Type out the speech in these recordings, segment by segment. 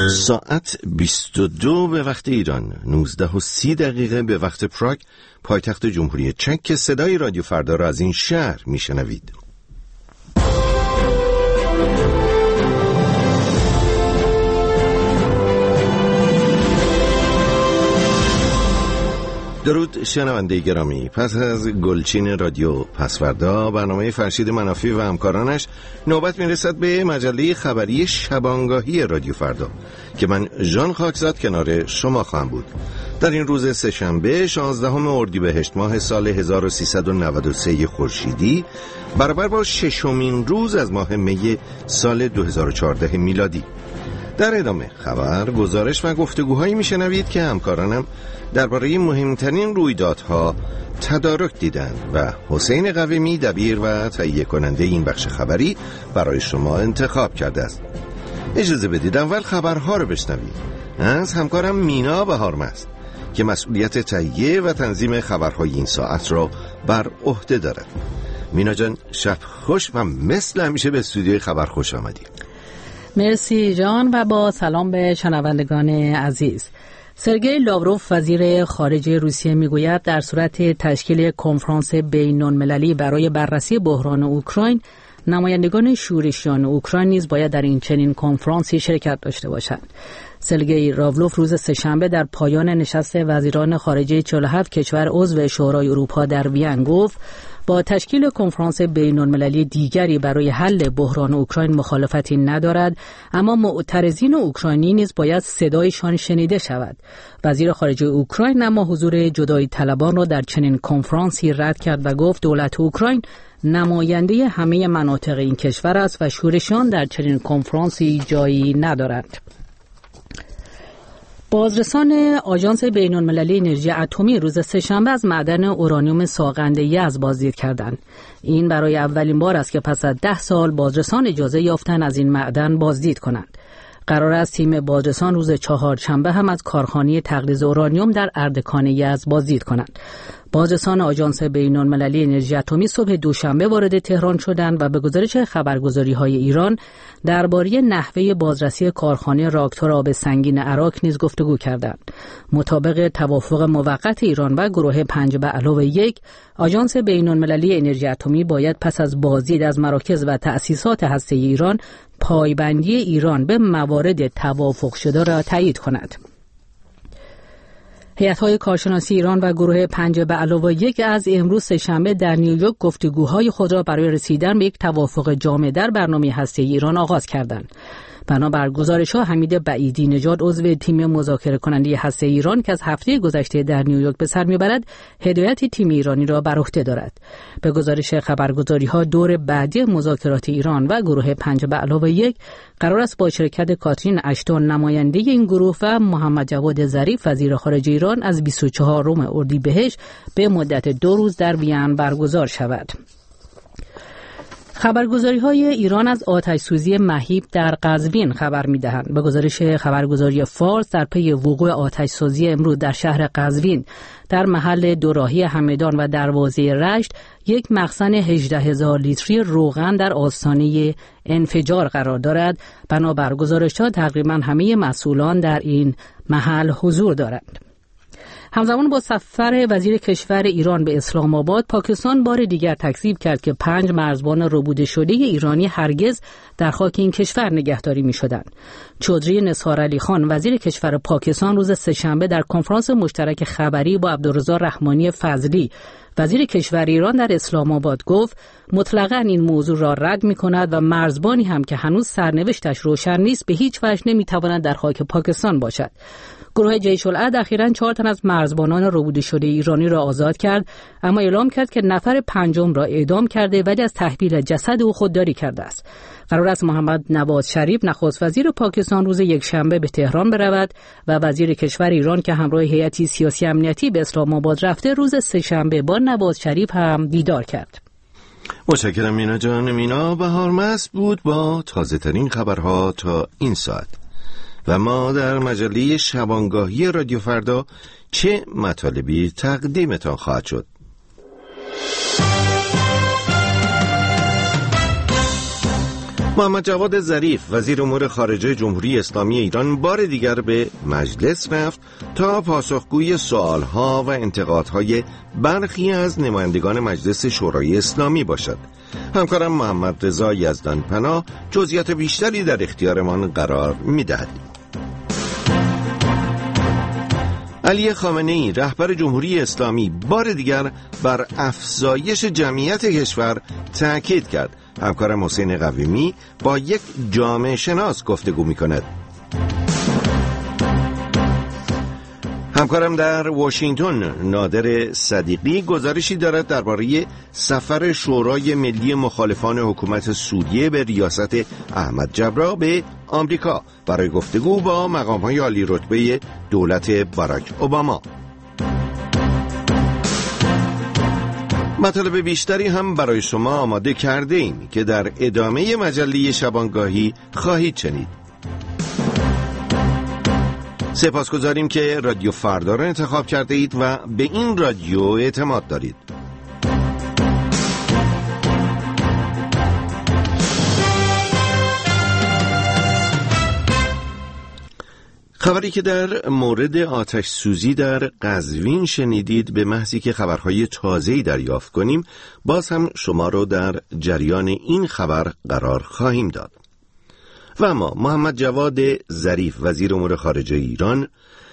ساعت 22 به وقت ایران، 19:30 به وقت پراگ، پایتخت جمهوری چک، که صدای رادیو فردا را از این شهر میشنوید. درود شنونده گرامی، پس از گلچین رادیو پسوردا، برنامه فرشید منافی و همکارانش، نوبت میرسد به مجله خبری شبانگاهی رادیو فردا که من ژان خاکزاد کنار شما خواهم بود. در این روز سه‌شنبه 16 اردیبهشت ماه سال 1393 خورشیدی، برابر با 6مین روز از ماه می سال 2014 میلادی. در ادامه خبر، گزارش و گفتگوهایی میشنوید که همکارانم درباره مهمترین رویدادها تدارک دیدند و حسین قویمی، دبیر و تهیه کننده این بخش خبری، برای شما انتخاب کرده است. اجازه بدید اول خبرها رو بشنوید از همکارم مینا بهارمست که مسئولیت تهیه و تنظیم خبرهای این ساعت را بر عهده دارد. مینا جان، شب خوش و مثل همیشه به استودیوی خبر خوش آمدی. مرسی جان و با سلام به شنوندگان عزیز. سرگئی لاوروف وزیر خارجه روسیه میگوید در صورت تشکیل کنفرانس بین‌المللی برای بررسی بحران اوکراین، نمایندگان شورشیان اوکراین نیز باید در این چنین کنفرانسی شرکت داشته باشند. سرگئی لاوروف روز سه‌شنبه در پایان نشست وزیران خارجه 47 کشور عضو شورای اروپا در وین گفت با تشکیل کنفرانس بین‌المللی دیگری برای حل بحران اوکراین مخالفتی ندارد، اما معترضین اوکراینی نیز باید صدایشان شنیده شود. وزیر خارجه اوکراین اما حضور جدایی طلبان را در چنین کنفرانسی رد کرد و گفت دولت اوکراین نماینده همه مناطق این کشور است و شورشیان در چنین کنفرانسی جایی ندارند. بازرسان آژانس بین‌المللی انرژی اتمی روز سه‌شنبه از معدن اورانیوم ساغنده یزد بازدید کردند. این برای اولین بار است که پس از 10 سال بازرسان اجازه یافتند از این معدن بازدید کنند. قرار است تیم بازرسان روز چهارشنبه هم از کارخانه تقلیز اورانیوم در اردکان یزد بازدید کنند. بازرسان آژانس بین‌المللی انرژی اتمی صبح دوشنبه وارد تهران شدند و به گزارش خبرگزاری‌های ایران درباره نحوه بازرسی کارخانه راکتور آب سنگین عراق نیز گفتگو کردند. مطابق توافق موقت ایران و گروه 5+1، آژانس بین‌المللی انرژی اتمی باید پس از بازدید از مراکز و تأسیسات هسته‌ای ایران، پایبندی ایران به موارد توافق شده را تایید کند. هیئت‌های کارشناسی ایران و گروه 5+1 از امروز سه‌شنبه در نیویورک گفتگوهای خود را برای رسیدن به یک توافق جامع در برنامه هسته‌ای ایران آغاز کردند. بنابر گزارش‌ها، حمید بعیدی نژاد عضو تیم مذاکره کننده هسته‌ای ایران که از هفته گذشته در نیویورک به سر می‌برد، هدایت تیم ایرانی را بر عهده دارد. به گزارش خبرگزاری‌ها، دور بعدی مذاکرات ایران و گروه 5+1 قرار است با شرکت کاترین اشتون نماینده این گروه و محمد جواد ظریف وزیر خارجه ایران از 24 اردیبهشت به مدت 2 روز در وین برگزار شود. خبرگزاری‌های ایران از آتش‌سوزی مهیب در قزوین خبر می‌دهند. به گزارش خبرگزاری فارس، در پی وقوع آتش‌سوزی امروز در شهر قزوین در محل دوراهی همدان و دروازه رشت، یک مخزن 18,000 لیتری روغن در آستانه انفجار قرار دارد. بنابر گزارش‌ها تقریباً همه مسئولان در این محل حضور دارند. همزمان با سفر وزیر کشور ایران به اسلام آباد، پاکستان بار دیگر تکذیب کرد که 5 مرزبان ربوده شده ایرانی هرگز در خاک این کشور نگهداری می‌شدند. چودری نثار علی خان، وزیر کشور پاکستان، روز سه‌شنبه در کنفرانس مشترک خبری با عبدالرضا رحمانی فضلی، وزیر کشور ایران، در اسلام آباد گفت مطلقاً این موضوع را رد می‌کند و مرزبانی هم که هنوز سرنوشتش روشن نیست به هیچ وجه نمی‌تواند در خاک پاکستان باشد. گروه جیش العدل اخیراً 4 تن از مرزبانان ربوده شده ایرانی را آزاد کرد، اما اعلام کرد که نفر پنجم را اعدام کرده ولی از تحویل جسد او خودداری کرده است. قرار است محمد نواز شریف، نخست وزیر پاکستان، روز یکشنبه به تهران برود و وزیر کشور ایران که همراه هیئتی سیاسی امنیتی به اسلام آباد رفته، روز سه‌شنبه با نواز شریف هم دیدار کرد. متشکرم مینا جان. مینا بهارمست بود با تازه ترین خبرها تا این ساعت. و ما در مجله شبانگاهی رادیو فردا چه مطالبی تقدیمتان خواهد شد؟ محمد جواد ظریف وزیر امور خارجه جمهوری اسلامی ایران بار دیگر به مجلس رفت تا پاسخگوی سوالها و انتقادهای برخی از نمایندگان مجلس شورای اسلامی باشد. همکارم محمد رضا یزدانپناه جزئیات بیشتری در اختیارمان قرار می‌دهد. علی خامنه‌ای رهبر جمهوری اسلامی بار دیگر بر افزایش جمعیت کشور تاکید کرد. همکارم حسین قویمی با یک جامعه شناس گفتگو می‌کند. همکارم در واشنگتن نادر صدیقی گزارشی دارد درباره سفر شورای ملی مخالفان حکومت سوریه به ریاست احمد جبرا به آمریکا برای گفتگو با مقام‌های عالی رتبه دولت باراک اوباما. مطالب بیشتری هم برای شما آماده کرده ایم که در ادامه مجله شبانگاهی خواهید شنید. سپاسگزاریم که رادیو فردا را انتخاب کرده اید و به این رادیو اعتماد دارید. خبری که در مورد آتش سوزی در قزوین شنیدید به محضی که خبرهای تازه‌ای دریافت کنیم باز هم شما رو در جریان این خبر قرار خواهیم داد. و اما محمد جواد ظریف وزیر امور خارجه ایران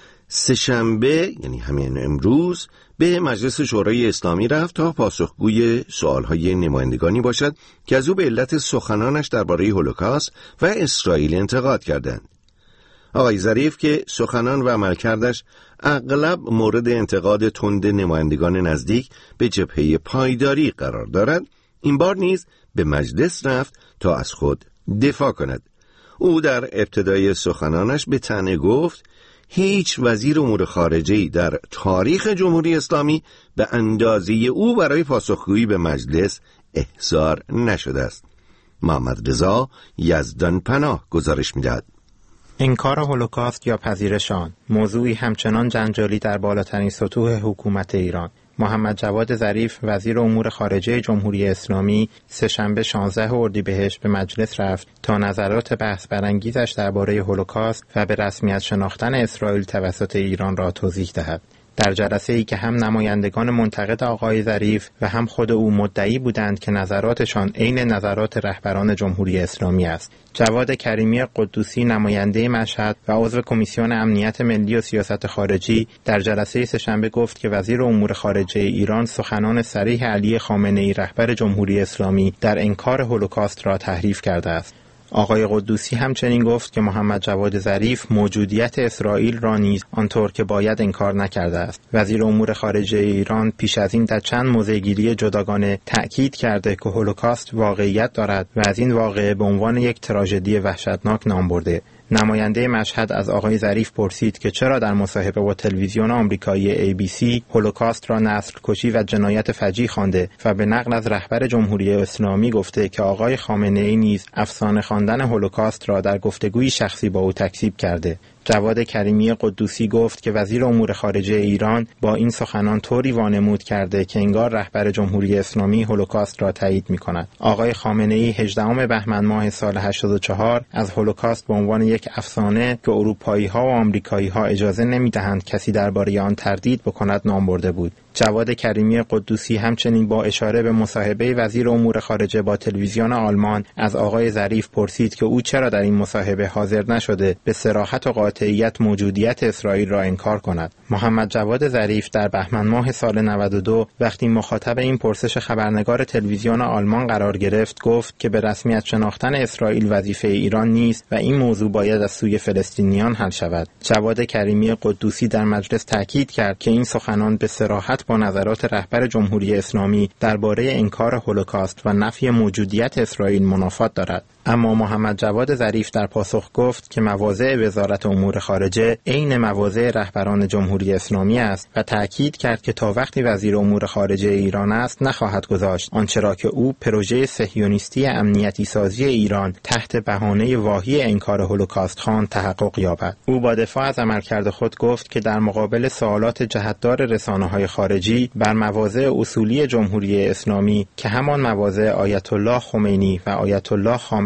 سه‌شنبه یعنی همین امروز به مجلس شورای اسلامی رفت تا پاسخگوی سوالهای نمایندگانی باشد که از او به علت سخنانش درباره هولوکاست و اسرائیل انتقاد کردند. آقای ظریف که سخنان و عملکردش اغلب مورد انتقاد تند نمایندگان نزدیک به جبهه پایداری قرار دارد، این بار نیز به مجلس رفت تا از خود دفاع کند. او در ابتدای سخنانش به طعنه گفت هیچ وزیر امور خارجه‌ای در تاریخ جمهوری اسلامی به اندازه او برای پاسخگویی به مجلس احضار نشده است. محمد رضا یزدانپناه گزارش می‌دهد. انکار هولوکاست یا پذیرش آن، موضوعی همچنان جنجالی در بالاترین سطوح حکومت ایران. محمد جواد ظریف وزیر امور خارجه جمهوری اسلامی سه‌شنبه 16 اردیبهشت به مجلس رفت تا نظرات بحث برانگیزش درباره هولوکاست و به رسمیت شناختن اسرائیل توسط ایران را توضیح دهد. در جلسه‌ای که هم نمایندگان منتقد آقای ظریف و هم خود او مدعی بودند که نظراتشان عین نظرات رهبران جمهوری اسلامی است. جواد کریمی قدوسی نماینده مشهد و عضو کمیسیون امنیت ملی و سیاست خارجی در جلسه سه‌شنبه گفت که وزیر امور خارجه ایران سخنان صریح علی خامنه‌ای رهبر جمهوری اسلامی در انکار هولوکاست را تحریف کرده است. آقای قدوسی همچنین گفت که محمد جواد ظریف موجودیت اسرائیل را نیز آنطور که باید انکار نکرده است. وزیر امور خارجه ایران پیش از این در چند موضع‌گیری جداگانه تأکید کرده که هولوکاست واقعیت دارد و از این واقعه به عنوان یک تراژدی وحشتناک نام برده. نماینده مشهد از آقای ظریف پرسید که چرا در مصاحبه با تلویزیون آمریکایی ABC هولوکاست را نسل کشی و جنایت فجیع خوانده و به نقل از رهبر جمهوری اسلامی گفته که آقای خامنه‌ای نیز افسانه خواندن هولوکاست را در گفتگوی شخصی با او تکذیب کرده. جواد کریمی قدوسی گفت که وزیر امور خارجه ایران با این سخنان طوری وانمود کرده که انگار رهبر جمهوری اسلامی هولوکاست را تایید می‌کند. آقای خامنه‌ای 18 بهمن ماه سال 84 از هولوکاست به عنوان یک افسانه که اروپایی‌ها و آمریکایی‌ها اجازه نمی‌دهند کسی درباره آن تردید بکند نام برده بود. جواد کریمی قدوسی همچنین با اشاره به مصاحبه وزیر امور خارجه با تلویزیون آلمان از آقای ظریف پرسید که او چرا در این مصاحبه حاضر نشده به صراحت و قاطعیت موجودیت اسرائیل را انکار کند. محمد جواد ظریف در بهمن ماه سال 92 وقتی مخاطب این پرسش خبرنگار تلویزیون آلمان قرار گرفت گفت که به رسمیت شناختن اسرائیل وظیفه ایران نیست و این موضوع باید از سوی فلسطینیان حل شود. جواد کریمی قدوسی در مجلس تاکید کرد که این سخنان به صراحت با نظرات رهبر جمهوری اسلامی درباره انکار هولوکاست و نفی موجودیت اسرائیل منافات دارد. اما محمد جواد ظریف در پاسخ گفت که مواضع وزارت امور خارجه عین مواضع رهبران جمهوری اسلامی است و تأکید کرد که تا وقتی وزیر امور خارجه ایران است نخواهد گذاشت آنچه را که او پروژه صهیونیستی امنیتی سازی ایران تحت بهانه واهی انکار هولوکاست خواند تحقق یابد. او با دفاع از عملکرد خود گفت که در مقابل سوالات جهتدار رسانه‌های خارجی بر مواضع اصولی جمهوری اسلامی که همان مواضع آیت الله خمینی و آیت الله خامنه‌ای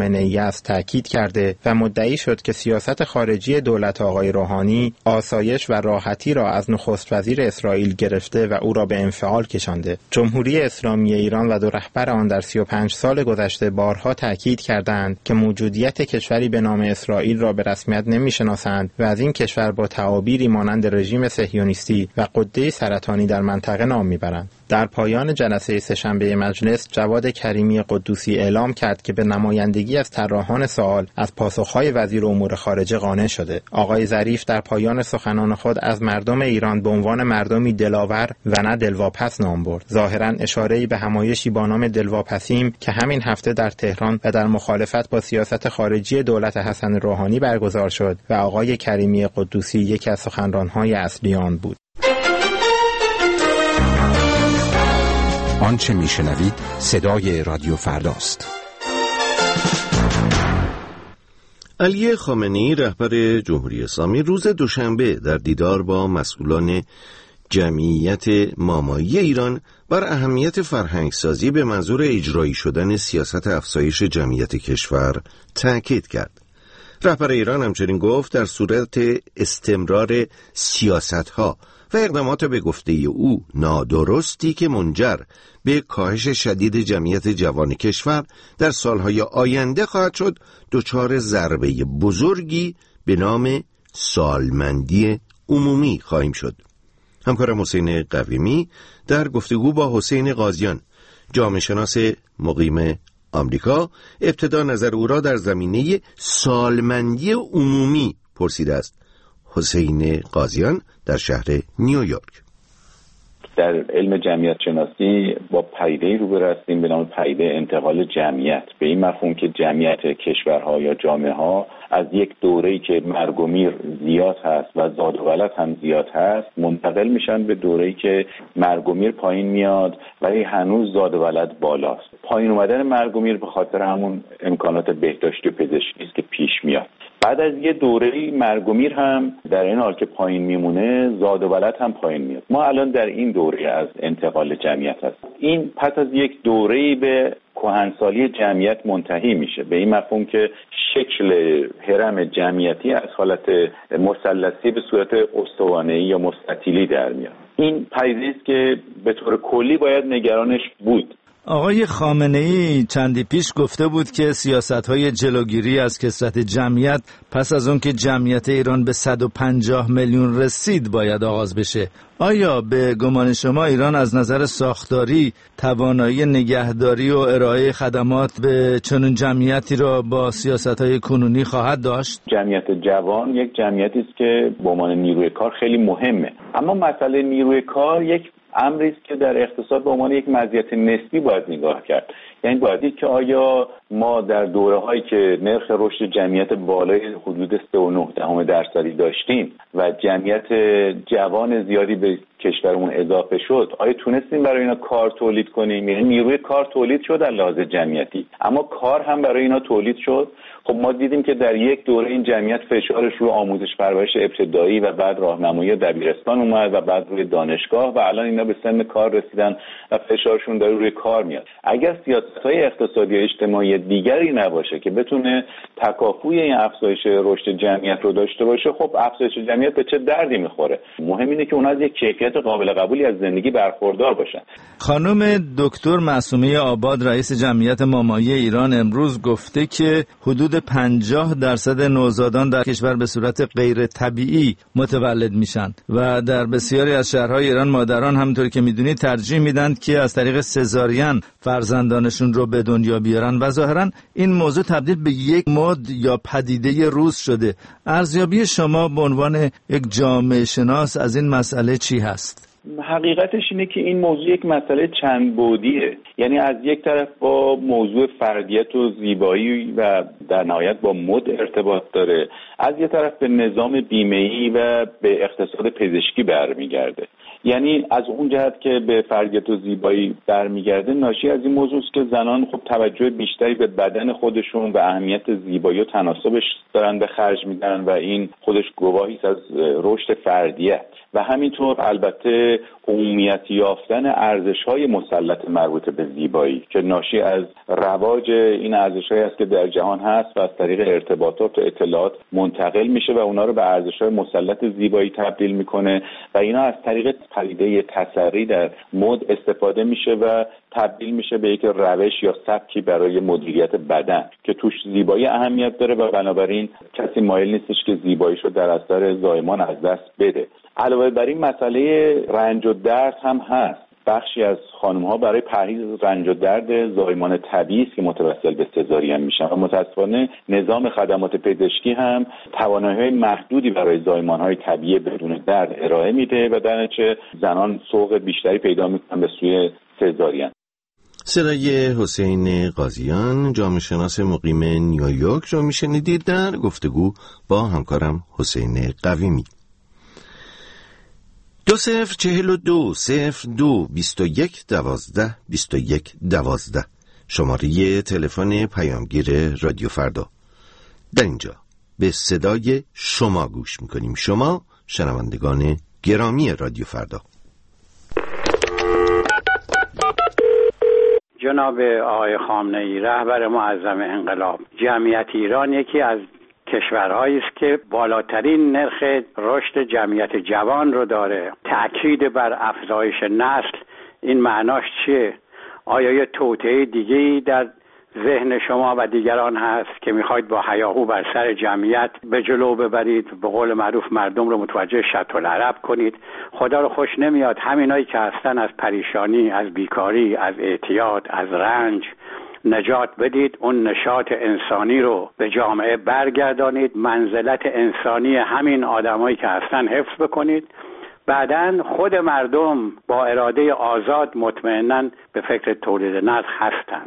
خامنه‌ای است تاکید کرده و مدعی شد که سیاست خارجی دولت آقای روحانی آسایش و راحتی را از نخست وزیر اسرائیل گرفته و او را به انفعال کشانده. جمهوری اسلامی ایران و دو رهبر آن در 35 سال گذشته بارها تاکید کردند که موجودیت کشوری به نام اسرائیل را به رسمیت نمی‌شناسند و از این کشور با تعابیری مانند رژیم صهیونیستی و غده سرطانی در منطقه نام می‌برند. در پایان جلسه سه‌شنبه مجلس، جواد کریمی قدوسی اعلام کرد که به نمایندگی از طراحان سوال از پاسخهای وزیر امور خارجه قانع شده. آقای ظریف در پایان سخنان خود از مردم ایران به عنوان مردمی دلاور و نه دلواپس نام برد. ظاهراً اشاره‌ای به همایشی با نام دلواپسیم که همین هفته در تهران و در مخالفت با سیاست خارجی دولت حسن روحانی برگزار شد و آقای کریمی قدوسی یکی از سخنران‌های اصلی آن بود. آنچه میشنوید صدای رادیو فرداست. علی خامنه‌ای رهبر جمهوری اسلامی روز دوشنبه در دیدار با مسئولان جمعیت مامایی ایران بر اهمیت فرهنگسازی به منظور اجرایی شدن سیاست افزایش جمعیت کشور تاکید کرد. رهبر ایران همچنین گفت در صورت استمرار سیاست‌ها و اقدامات به گفته او نادرستی که منجر به کاهش شدید جمعیت جوان کشور در سالهای آینده خواهد شد، دچار ضربه بزرگی به نام سالمندی عمومی خواهیم شد. همکارم حسین قویمی در گفتگو با حسین قاضیان، جامعه شناس مقیم آمریکا، ابتدا نظر او را در زمینه سالمندی عمومی پرسیده است. حسین قاضیان در شهر نیویورک. در علم جمعیت شناسی با پدیده‌ای روبرو هستیم به نام پدیده انتقال جمعیت، به این مفهوم که جمعیت کشورها یا جامعه‌ها از یک دوره‌ای که مرگ و میر زیاد هست و زاد و ولد هم زیاد هست منتقل میشن به دوره‌ای که مرگ و میر پایین میاد ولی هنوز زاد و ولد بالاست. پایین اومدن مرگ و میر به خاطر همون امکانات بهداشتی و پزشکی است که پیش میاد. بعد از یه دوره‌ای مرگ و میر هم در این حال که پایین میمونه زاد و ولد هم پایین میاد. ما الان در این دوره از انتقال جمعیت هست. این پس از یک دوره‌ای به کهنسالی جمعیت منتهی میشه، به این مفهوم که شکل هرم جمعیتی از حالت مثلثی به صورت استوانه‌ای یا مستطیلی در میاد. این پدیده است که به طور کلی باید نگرانش بود. آقای خامنه‌ای چندی پیش گفته بود که سیاست‌های جلوگیری از کثرت جمعیت پس از اون که جمعیت ایران به 150 میلیون رسید باید آغاز بشه. آیا به گمان شما ایران از نظر ساختاری توانایی نگهداری و ارائه خدمات به چنین جمعیتی را با سیاست‌های کنونی خواهد داشت؟ جمعیت جوان یک جمعیتی است که به عنوان نیروی کار خیلی مهمه، اما مسئله نیروی کار یک امری است که در اقتصاد به عنوان یک مزیت نسبی باید نگاه کرد. یعنی باید دید که آیا ما در دوره‌هایی که نرخ رشد جمعیت بالای حدود 3.9% داشتیم و جمعیت جوان زیادی به کشورمون اضافه شد، آیا تونستیم برای اینا کار تولید کنیم؟ یعنی نیروی کار تولید شد در لحاظ جمعیتی، اما کار هم برای اینا تولید شد. خب ما دیدیم که در یک دوره این جمعیت فشارش رو آموزش پرورش ابتدایی و بعد راهنمایی دبیرستان اومد و بعد روی دانشگاه و الان اینا به سن کار رسیدن و فشارشون داره روی کار میاد. اگر سیاست‌های اقتصادی و اجتماعی دیگری نباشه که بتونه تکافوی این افزایش رشد جمعیت رو داشته باشه، خب افزایش جمعیت به چه دردی میخوره؟ مهم اینه که اونها از یک کیفیت قابل قبولی از زندگی برخوردار باشن. خانم دکتر معصومه آباد رئیس جمعیت مامایی ایران امروز گفته که حدود 50% نوزادان در کشور به صورت غیر طبیعی متولد میشن و در بسیاری از شهرهای ایران مادران همونطور که میدونید ترجیح میدن که از طریق سزارین فرزندانشون رو به دنیا بیارن و ظاهرا این موضوع تبدیل به یک مد یا پدیده روز شده. ارزیابی شما به عنوان یک جامعه شناس از این مسئله چی هست؟ حقیقتش اینه که این موضوع یک مسئله چند بعدیه. یعنی از یک طرف با موضوع فردیت و زیبایی و در نهایت با مد ارتباط داره، از یک طرف به نظام بیمه‌ای و به اقتصاد پزشکی برمیگرده. یعنی از اون جهت که به فردیت و زیبایی برمیگرده ناشی از این موضوع است که زنان خب توجه بیشتری به بدن خودشون و اهمیت زیبایی و تناسبش دارن به خرج میدن و این خودش گواهی است از رشد فردیت و همینطور البته عمومیت یافتن ارزش‌های مسلط مربوط به زیبایی که ناشی از رواج این ارزش‌هایی است که در جهان هست و از طریق ارتباطات و اطلاعات منتقل میشه و اونا رو به ارزش‌های مسلط زیبایی تبدیل میکنه و اینا از طریق پدیده تسری در مد استفاده میشه و تبدیل میشه به یک روش یا سبکی برای مدیریت بدن که توش زیبایی اهمیت داره و بنابراین کسی مایل نیستش که زیباییشو در اثر زایمان از دست بده. علاوه بر این مسئله رنج و درد هم هست. بخشی از خانم‌ها برای پرهیز از رنج و درد زایمان طبیعی است که متوسل به سزارین میشن و متأسفانه نظام خدمات پزشکی هم توانایی‌های محدودی برای زایمان‌های طبیعی بدون درد ارائه میده و در نتیجه زنان سوق بیشتری پیدا میکنن به سوی سزارین. صدای حسین قاضیان جامعه شناس مقیم نیویورک رو میشنیدید در گفتگو با همکارم حسین قویمی. 2042-02-21-12 شماره تلفن پیامگیر رادیو فردا. در اینجا به صدای شما گوش میکنیم، شما شنوندگان گرامی رادیو فردا. جناب آقای خامنه‌ای رهبر معظم انقلاب، جمعیت ایران یکی از کشورهایی است که بالاترین نرخ رشد جمعیت جوان رو داره. تأکید بر افزایش نسل، این معناش چیه؟ آیا یه توطئه دیگه‌ای در ذهن شما و دیگران هست که میخواید با هیاهو بر سر جمعیت به جلو ببرید، به قول معروف مردم رو متوجه شط العرب کنید؟ خدا رو خوش نمیاد همینایی که هستن از پریشانی، از بیکاری، از اعتیاد، از رنج نجات بدید، اون نشاط انسانی رو به جامعه برگردانید، منزلت انسانی همین آدمایی که هستن حفظ بکنید، بعداً خود مردم با اراده آزاد مطمئناً به فکر تولید نسل هستن.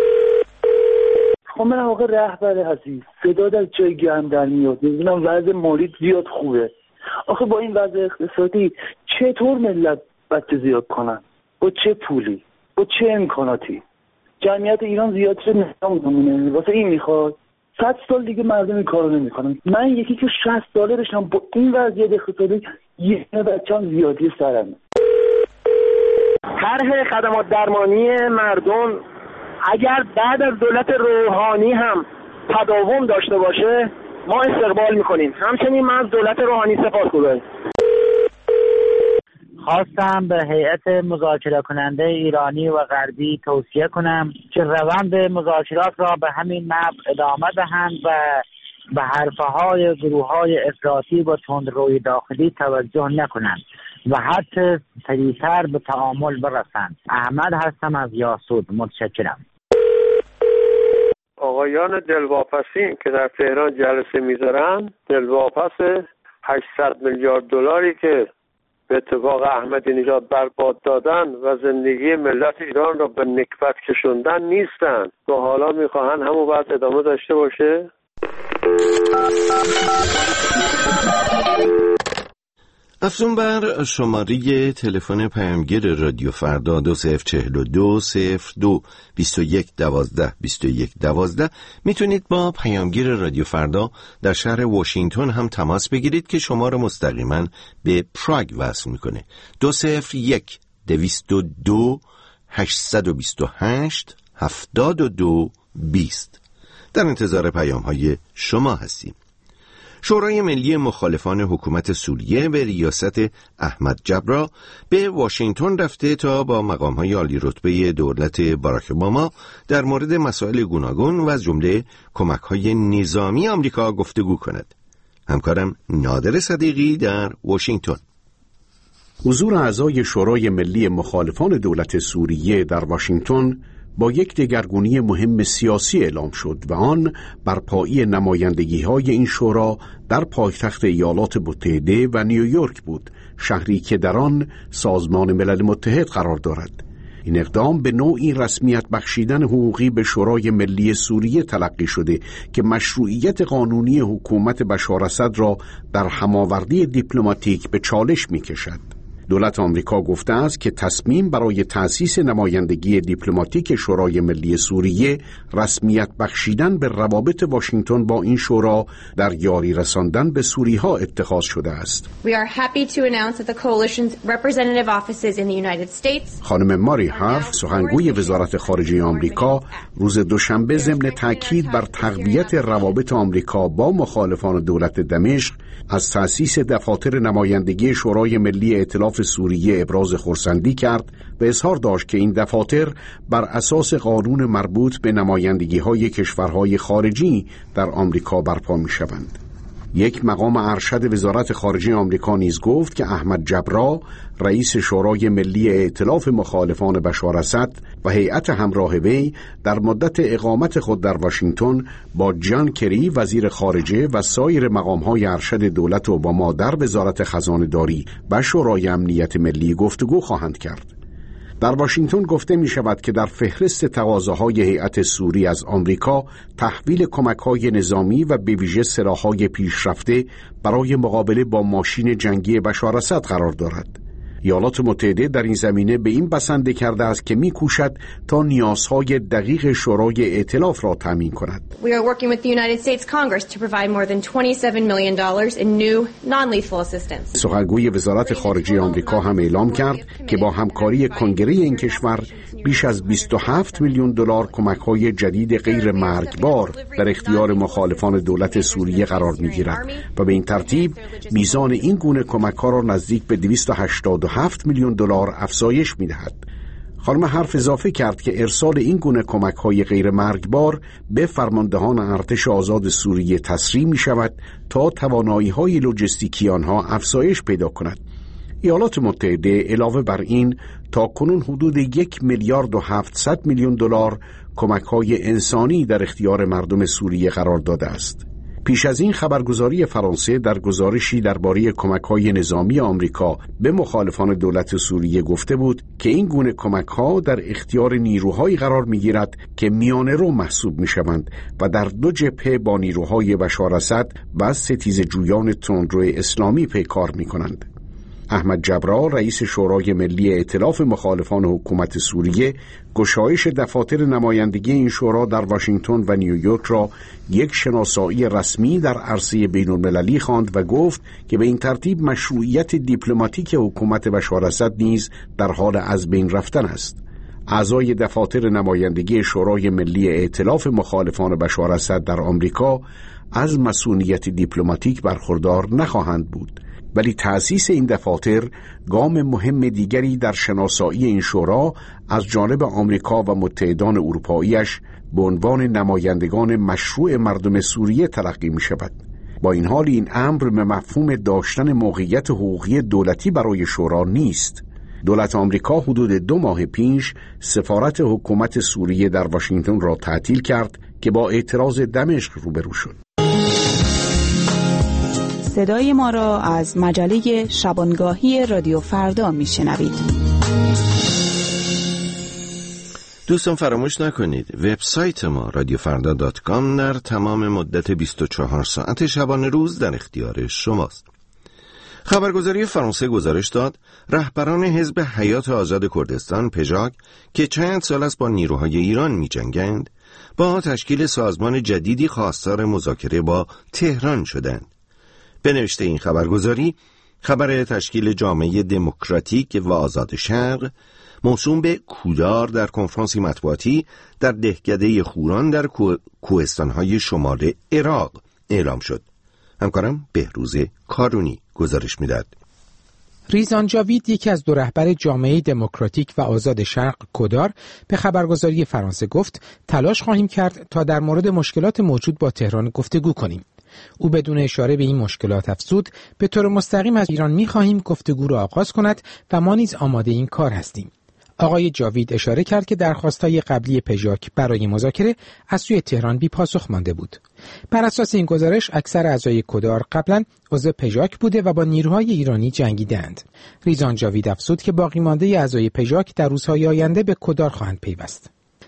خب من آقا رهبر عزیز، صدا از جای گرم در میاد، میدونم وضع مالی زیاد خوبه. آخه با این وضع اقتصادی چطور ملت بچه زیاد کنن؟ با چه پولی؟ با چه امکاناتی؟ جمعیت ایران زیاد شده نمیدونه، واسه این میخواد 100 سال دیگه مردم این کارو نمیکنن. من یکی که 60 ساله بشم با این وضعیت اقتصادی یه بچه‌م زیادی سرمه. طرح خدمات درمانی مردم اگر بعد از دولت روحانی هم تداوم داشته باشه ما استقبال میکنیم. همچنین من از دولت روحانی سپاسگزارم. خواستم به هیئت مذاکره کننده ایرانی و غربی توصیه کنم که روند مذاکرات را به همین نحو ادامه دهند و به حرفهای گروه‌های افراطی و تندروی داخلی توجه نکنند و حتی سریعتر به تعامل برسند. احمد هستم از یاسود. متشکرم. آقایان دلواپسین که در تهران جلسه میذارن، دلواپس 800 میلیارد دلاری که به اتفاق احمدی نژاد برباد دادن و زندگی ملت ایران را به نکبت کشوندن نیستن و حالا میخواهن همون بعد ادامه داشته باشه. افزون بر شماره تلفن پیامگیر رادیو فردا 2042-02-21-12-21-12 میتونید با پیامگیر رادیو فردا در شهر واشنگتن هم تماس بگیرید که شما را مستقیما به پراگ وصل میکنه. 201-202-828-72-20. در انتظار پیام های شما هستیم. شورای ملی مخالفان حکومت سوریه به ریاست احمد جبرا به واشنگتن رفته تا با مقام‌های عالی رتبه دولت باراک اوباما در مورد مسائل گوناگون و از جمله کمک‌های نظامی آمریکا گفتگو کند. همکارم نادر صدیقی در واشنگتن. حضور اعضای شورای ملی مخالفان دولت سوریه در واشنگتن با یک دگرگونی مهم سیاسی اعلام شد و آن برپایی نمایندگی‌های این شورا در پایتخت ایالات متحده و نیویورک بود، شهری که در آن سازمان ملل متحد قرار دارد. این اقدام به نوعی رسمیت بخشیدن حقوقی به شورای ملی سوریه تلقی شده که مشروعیت قانونی حکومت بشار اسد را در هماوردی دیپلماتیک به چالش می‌کشد. دولت آمریکا گفته است که تصمیم برای تأسیس نمایندگی دیپلماتیک شورای ملی سوریه رسمیت بخشیدن به روابط واشنگتن با این شورا در یاری رساندن به سوری‌ها اتخاذ شده است. خانم ماری هارف، سخنگوی وزارت خارجه آمریکا، روز دوشنبه ضمن تاکید بر تقویت روابط آمریکا با مخالفان دولت دمشق از تأسیس دفاتر نمایندگی شورای ملی ائتلاف سوریه ابراز خرسندی کرد و اظهار داشت که این دفاتر بر اساس قانون مربوط به نمایندگی‌های کشورهای خارجی در آمریکا برپا می‌شوند. یک مقام ارشد وزارت خارجه آمریکا نیز گفت که احمد جبرا، رئیس شورای ملی ائتلاف مخالفان بشار اسد و هیئت همراه وی در مدت اقامت خود در واشنگتن با جان کری وزیر خارجه و سایر مقام‌های ارشد دولت اوباما در وزارت خزانه‌داری و شورای امنیت ملی گفتگو خواهند کرد. در واشنگتن گفته می شود که در فهرست تقاضاهای هیئت سوری از آمریکا تحویل کمک‌های نظامی و به ویژه سلاح‌های پیشرفته برای مقابله با ماشین جنگی بشار اسد قرار دارد. ایالات متحده در این زمینه به این بسنده کرده است که می‌کوشد تا نیازهای دقیق شورای ائتلاف را تامین کند. We are working with the United States Congress to provide more than $27 million in new non-lethal assistance. سخنگوی وزارت خارجه آمریکا هم اعلام کرد که با همکاری کنگره این کشور بیش از 27 میلیون دلار کمک‌های جدید غیر مرگبار در اختیار مخالفان دولت سوریه قرار می‌گیرد و به این ترتیب میزان این گونه کمک‌ها را نزدیک به 287 میلیون دلار افزایش می‌دهد. خانم حرف اضافه کرد که ارسال این گونه کمک‌های غیر مرگبار به فرماندهان ارتش آزاد سوریه تسریع می‌شود تا توانایی‌های لوجستیکی آنها افزایش پیدا کند. ایالات متحده علاوه بر این تا کنون حدود 1 میلیارد و 700 میلیون دلار کمک‌های انسانی در اختیار مردم سوریه قرار داده است. پیش از این خبرگزاری فرانسه در گزارشی درباره کمک‌های نظامی آمریکا به مخالفان دولت سوریه گفته بود که این گونه کمک‌ها در اختیار نیروهایی قرار می‌گیرد که میانه‌رو محسوب می‌شوند و در دو جبهه با نیروهای بشار اسد و ستیزجویان تندرو اسلامی پیکار می‌کنند. احمد جبرا، رئیس شورای ملی ائتلاف مخالفان حکومت سوریه، گشایش دفاتر نمایندگی این شورا در واشنگتن و نیویورک را یک شناسایی رسمی در عرصه بین‌المللی خواند و گفت که به این ترتیب مشروعیت دیپلماتیک حکومت بشار اسد نیز در حال از بین رفتن است. اعضای دفاتر نمایندگی شورای ملی ائتلاف مخالفان بشار اسد در آمریکا از مصونیت دیپلماتیک برخوردار نخواهند بود، ولی تأسیس این دفاتر گام مهم دیگری در شناسایی این شورا از جانب آمریکا و متحدان اروپاییش به عنوان نمایندگان مشروع مردم سوریه تلقی می شود. با این حال این امر به مفهوم داشتن موقعیت حقوقی دولتی برای شورا نیست. دولت آمریکا حدود 2 ماه پیش سفارت حکومت سوریه در واشنگتن را تعطیل کرد که با اعتراض دمشق روبرو شد. صدای ما را از مجله شبانگاهی رادیو فردا میشنوید. دوستان فراموش نکنید وبسایت ما radiofrda.com در تمام مدت 24 ساعت شبانه روز در اختیار شماست. خبرگزاری فرانسه گزارش داد رهبران حزب حیات آزاد کردستان پژاک که چند سال است با نیروهای ایران می جنگند با تشکیل سازمان جدیدی خواستار مذاکره با تهران شدند. به نوشته این خبرگزاری خبر تشکیل جامعه دموکراتیک و آزاد شرق موسوم به کودار در کنفرانسی مطبوعاتی در دهکده خوران در کوهستان‌های شمال عراق اعلام شد. همکارم بهروز کارونی گزارش می‌داد. ریزان جاوید، یکی از 2 رهبر جامعه دموکراتیک و آزاد شرق کودار، به خبرگزاری فرانسه گفت تلاش خواهیم کرد تا در مورد مشکلات موجود با تهران گفتگو کنیم. او بدون اشاره به این مشکلات افزود به طور مستقیم از ایران می‌خواهیم گفتگو را آغاز کند و ما نیز آماده این کار هستیم. آقای جاوید اشاره کرد که درخواست‌های قبلی پژاک برای مذاکره از سوی تهران بی پاسخ مانده بود. بر اساس این گزارش اکثر اعضای کودار قبلا عضو پژاک بوده و با نیروهای ایرانی جنگیدند. ریزان جاوید افزود که باقی مانده اعضای پژاک در روزهای آینده به کودار خواهند پیوست.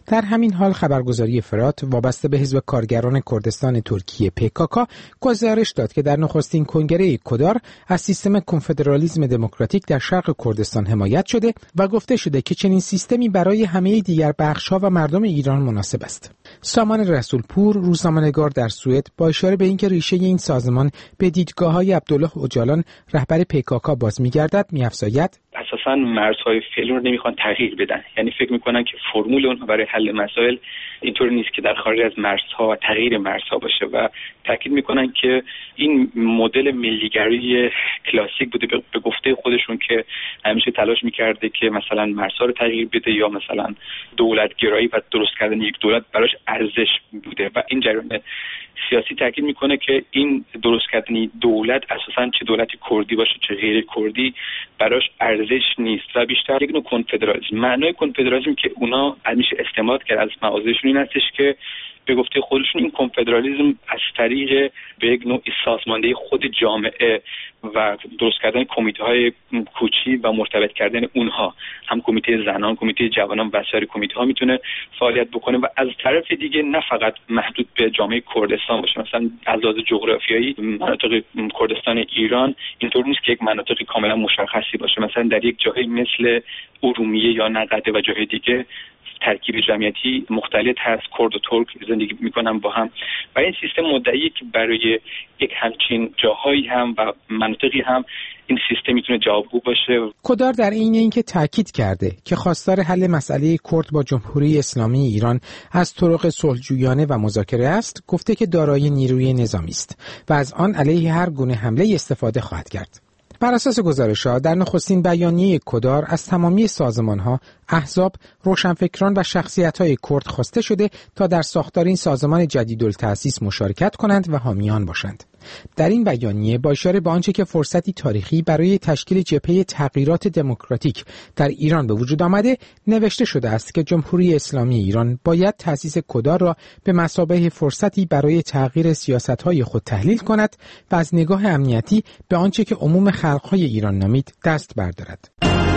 در همین حال خبرگزاری فرات وابسته به حزب کارگران کردستان ترکیه PKK گزارش داد که در نخستین کنگره کدار از سیستم کنفدرالیسم دموکراتیک در شرق کردستان حمایت شده و گفته شده که چنین سیستمی برای همه دیگر بخش‌ها و مردم ایران مناسب است. سامان رسولپور، روزنامه‌نگار در سوئد، با اشاره به اینکه ریشه این سازمان به دیدگاه‌های عبدالله اوجالان رهبر PKK باز می‌گردد، می‌افزاید اساساً مرزهای فعلی رو نمیخوان تغییر بدن. یعنی فکر میکنن که فرمول اونها برای حل مسائل اینطور نیست که در خارج از مرزها و تغییر مرزها باشه و تاکید میکنن که این مدل ملیگرایی کلاسیک بوده به گفته خودشون که همیشه تلاش میکرده که مثلا مرزها رو تغییر بده یا مثلا دولتگرایی و درست کردن یک دولت براش ارزش بوده و این جریان سیاسی تاکید میکنه که این درست کردن دولت اساساً چه دولتی کردی باشه چه غیر کردی براش ارزش نیست و بیشتر یک نوع کنفدرالیسم. معنای کنفدرالیسم که اونا همیشه استنباط کرد از مغازهشون این هستش که به گفته خودشون این کنفدرالیسم از طریق به یک نوع سازماندهی خود جامعه و درست کردن کمیته‌های کوچی و مرتبط کردن اونها، هم کمیته زنان، کمیته جوانان و سایر کمیته‌ها میتونه فعالیت بکنه و از طرف دیگه نه فقط محدود به جامعه کردستان باشه. مثلا از لحاظ جغرافیایی مناطق کردستان ایران اینطور نیست که یک مناطق کاملا مشخصی باشه. مثلا در یک جایی مثل ارومیه یا نقده و جای دیگه ترکیب جمعیتی مختلف هست، کرد و ترک زندگی میکنن با هم و این سیستم مدعیه که برای یک همچین جاهایی هم و مناطقی هم این سیستم میتونه جوابگو باشه. کدار در اینکه تاکید کرده که خواستار حل مسئله کرد با جمهوری اسلامی ایران از طرق صلحجویانه و مذاکره است، گفته که دارای نیروی نظامی است و از آن علیه هر گونه حمله استفاده خواهد کرد. بر اساس گزارش‌ها در نخستین بیانیه کدار از تمامی سازمان‌ها، احزاب، روشنفکران و شخصیت‌های کرد خواسته شده تا در ساختار این سازمان جدیدالتأسیس مشارکت کنند و حامیان باشند. در این بیانیه با اشاره به آنچه که فرصتی تاریخی برای تشکیل جبهه تغییرات دموکراتیک در ایران به وجود آمده نوشته شده است که جمهوری اسلامی ایران باید تأسیس کدار را به مثابه فرصتی برای تغییر سیاست‌های خود تحلیل کند و از نگاه امنیتی به آنچه که عموم خلق‌های ایران نامید دست بردارد.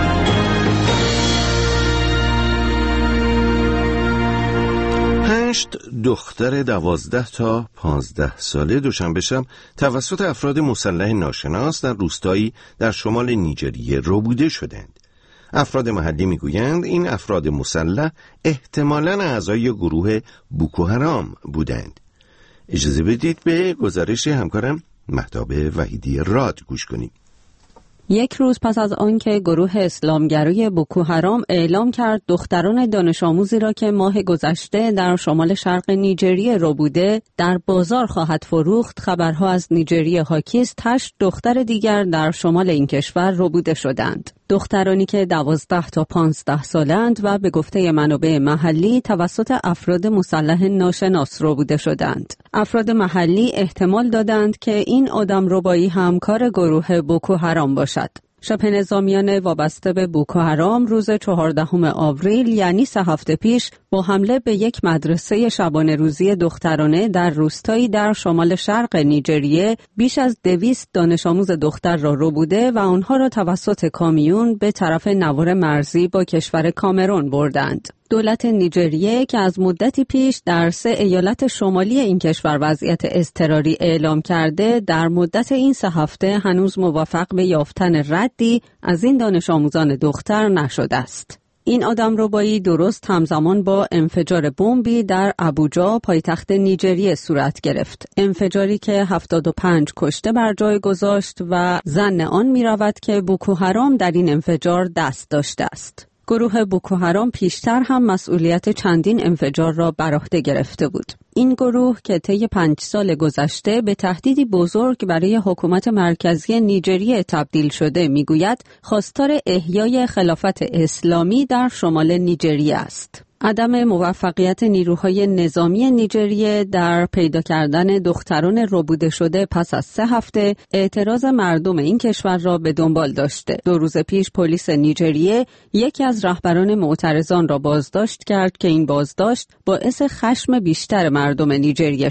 8 دختر 12 تا 15 ساله دوشنبه شب توسط افراد مسلح ناشناس در روستایی در شمال نیجریه ربوده شدند. افراد محلی میگویند این افراد مسلح احتمالاً اعضای گروه بوکو حرام بودند. اجازه بدید به گزارش همکارم مهتاب وحیدی راد گوش کنیم. یک روز پس از آنکه گروه اسلامگرای بوکو حرام اعلام کرد دختران دانش آموزی را که ماه گذشته در شمال شرق نیجریه ربوده در بازار خواهد فروخت، خبرها از نیجریه حاکی است 8 دختر دیگر در شمال این کشور ربوده شدند. دخترانی که 12 تا 15 سالند و به گفته منابع محلی توسط افراد مسلح ناشناس ربوده شدند. افراد محلی احتمال دادند که این آدمربایی همکار گروه بوکو حرام باشد. شبه نظامیان وابسته به بوکو حرام روز 14 آوریل یعنی 3 هفته پیش با حمله به یک مدرسه شبانه روزی دخترانه در روستایی در شمال شرق نیجریه بیش از 200 دانش آموز دختر را ربوده و آنها را توسط کامیون به طرف نوار مرزی با کشور کامرون بردند. دولت نیجریه که از مدتی پیش در 3 ایالت شمالی این کشور وضعیت اضطراری اعلام کرده، در مدت این 3 هفته هنوز موفق به یافتن ردی از این دانش آموزان دختر نشده است. این آدمربایی درست همزمان با انفجار بمبی در ابوجا پایتخت نیجریه صورت گرفت. انفجاری که 75 کشته بر جای گذاشت و ظن آن می‌رود که بوکو حرام در این انفجار دست داشته است. گروه بوکو حرام پیشتر هم مسئولیت چندین انفجار را بر عهده گرفته بود. این گروه که طی 5 سال گذشته به تهدیدی بزرگ برای حکومت مرکزی نیجریه تبدیل شده میگوید خواستار احیای خلافت اسلامی در شمال نیجریه است. عدم موفقیت نیروهای نظامی نیجریه در پیدا کردن دختران ربوده شده پس از 3 هفته اعتراض مردم این کشور را به دنبال داشته. 2 روز پیش پلیس نیجریه یکی از رهبران معترضان را بازداشت کرد که این بازداشت باعث خشم بیشتر مردم نیجریه شد.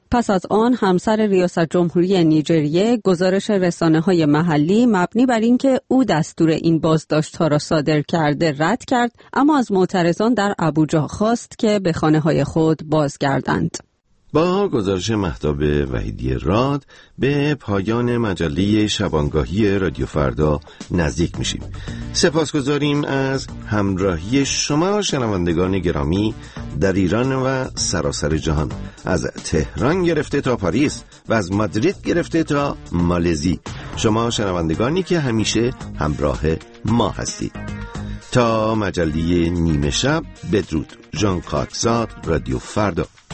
پس از آن همسر ریاست جمهوری نیجریه گزارش رسانه‌های محلی مبنی بر اینکه او دستور این بازداشت‌ها را صادر کرده رد کرد، اما از معترضان در ابوجا خواست که به خانه‌های خود بازگردند. با گزارش مهتاب وحیدی راد به پایان مجله شبانگاهی رادیو فردا نزدیک میشیم. سپاسگزاریم از همراهی شما شنوندگان گرامی در ایران و سراسر جهان، از تهران گرفته تا پاریس و از مادرید گرفته تا مالزی. شما شنوندگانی که همیشه همراه ما هستید. تا مجله نیمه شب، بدرود. ژان کاکزاد، رادیو فردا.